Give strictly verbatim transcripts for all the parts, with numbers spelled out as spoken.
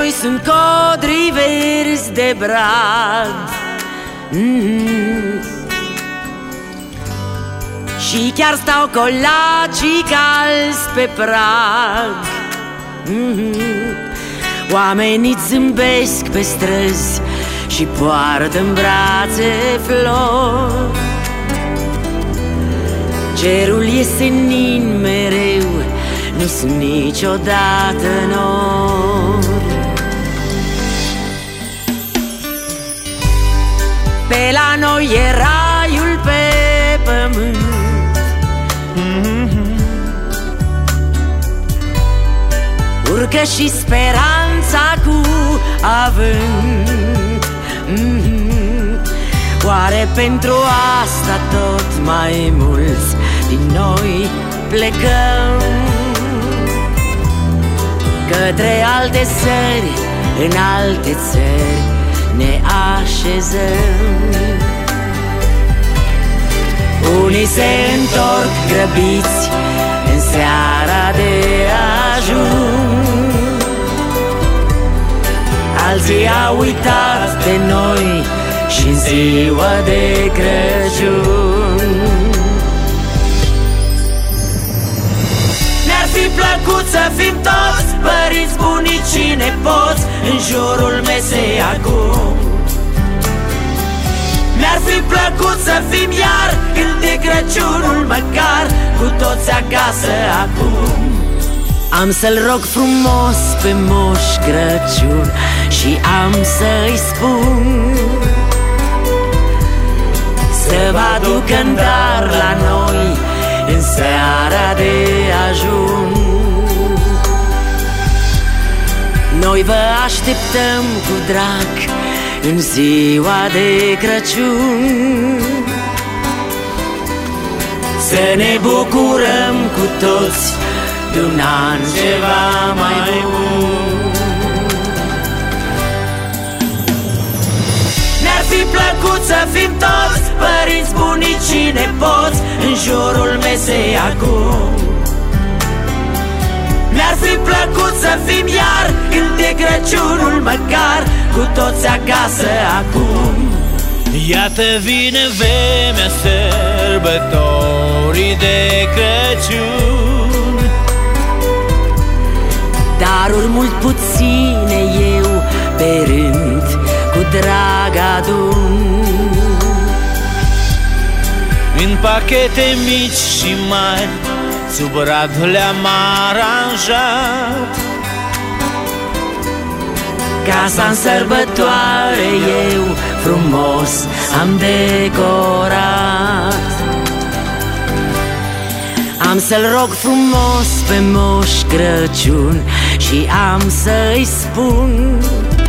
noi sunt codri verzi de brad. mm-hmm. Și chiar stau colacii calzi pe prag. mm-hmm. Oamenii zâmbesc pe străzi și poartă în brațe flori. Cerul e senin mereu, nu sunt niciodată nori. Pe la noi e raiul pe pământ. mm-hmm. Urcă și speranța cu avânt. mm-hmm. Oare pentru asta tot mai mulți din noi plecăm către alte țări, în alte țări ne așezăm. Unii se întorc grăbiți în seara de ajun, alții au uitat de noi și în ziua de Crăciun. Mi-ar fi plăcut să fim toți, părinți, bunici și nepoți, în jurul mesei acum. Mi-ar fi plăcut să fim iar, când e Crăciunul măcar, cu toți acasă acum. Am să-l rog frumos pe Moș Crăciun și am să-i spun să vă aducă în dar la noi în seara de ajun. Noi vă așteptăm cu drag în ziua de Crăciun, să ne bucurăm cu toți de un an ceva mai bun. Mi-ar fi plăcut să fim toți, părinți, bunici și nepoți, în jurul mesei acum. Mi-ar fi plăcut să fim iar, când e Crăciunul măcar, cu toți acasă acum. Iată vine vremea sărbătorii de Crăciun, daruri mult puține eu pe rând cu drag adun. în pachete mici și mari, sub brad le-am aranjat. Casa în sărbătoare eu frumos am decorat. Am să-l rog frumos pe Moș Crăciun și am să-i spun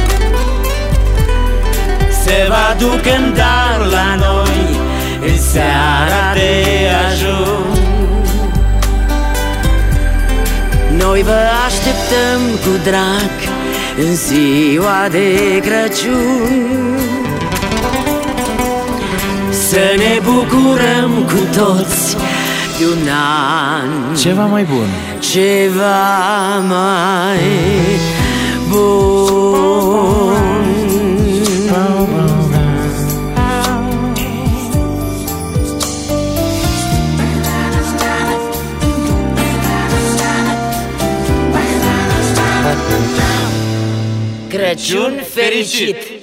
să vă aducă în dar la noi în seara de ajun. Noi vă așteptăm cu drag în ziua de Crăciun, să ne bucurăm cu toți de un an ceva mai bun, ceva mai bun. Crăciun fericit!